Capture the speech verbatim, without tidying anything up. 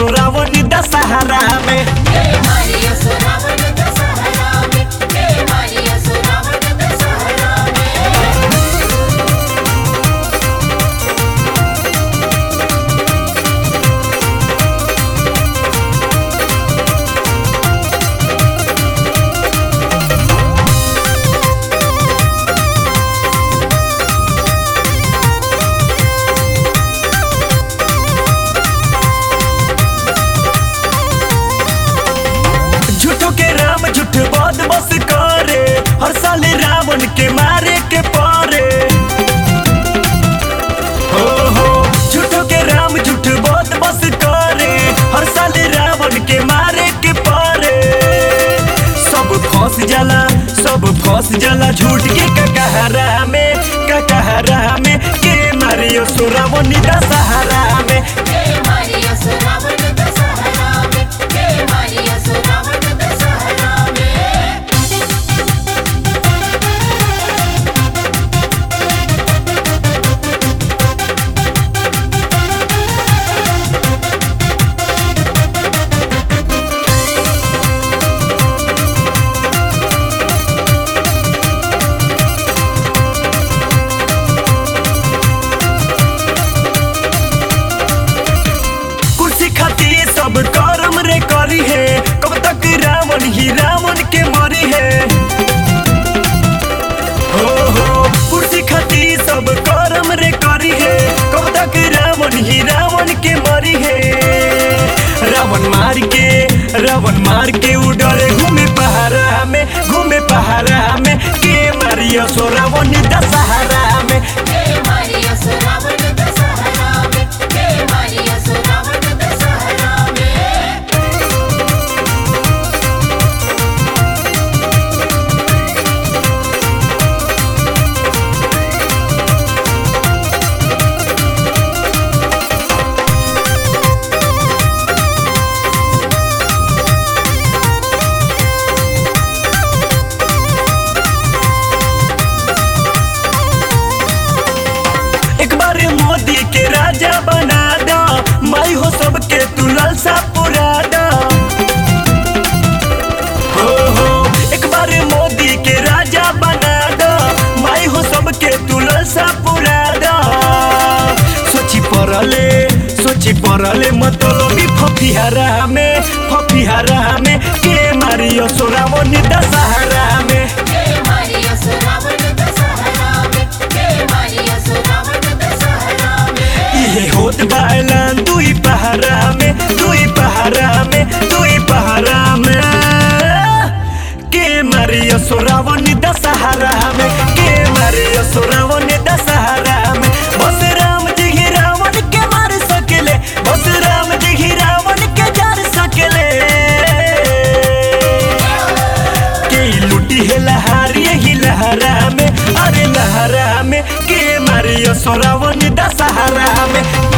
सोरावनी दशहरा में। झूठ बात बस करे हर साल रावण के मारे के पारे। हो हो झूठो के राम झूठ बात बस करे हर साल रावण के मारे के पारे। सब फंस जाला सब फंस जाला झूठ के ककहरा में ककहरा में के मारियो सोरावनी दशहरा में। सब कर्म रे करी है कब तक रावण ही रावण के मरी है। हो हो कुर्सी खाती सब कर्म रे करी है कब तक रावण ही रावण के मरी है। रावण मार के रावण मार के उड़े घूमे पहाड़ा में घूमे पहाड़ा में के मारियो सोरावनी दशहरा में। मोदी के राजा बना दो माई हो सबके तू लालसा पुरा दो। हो हो एक बार मोदी के राजा बना दो माई हो सबके तू लालसा पुरा दो। सोची पड़ले सोची पड़ले मतलबी फफिहारा में फफिहारा में के मारियो सोरावनी दशहरा में। होत बायलान दुई पहाड़ा में दुई पहाड़ा में दुई पहाड़ा में के मारियो सोरावनी दशहरा में के मारियो सोरावनी दशहरा में। बस राम जी ही रावण के मार सकेले बस राम जी ही रावण के जार सकेले। के लुटी है लहार यही लहरा में अरे लहरा में के मारियो सोरावनी दशहरा में।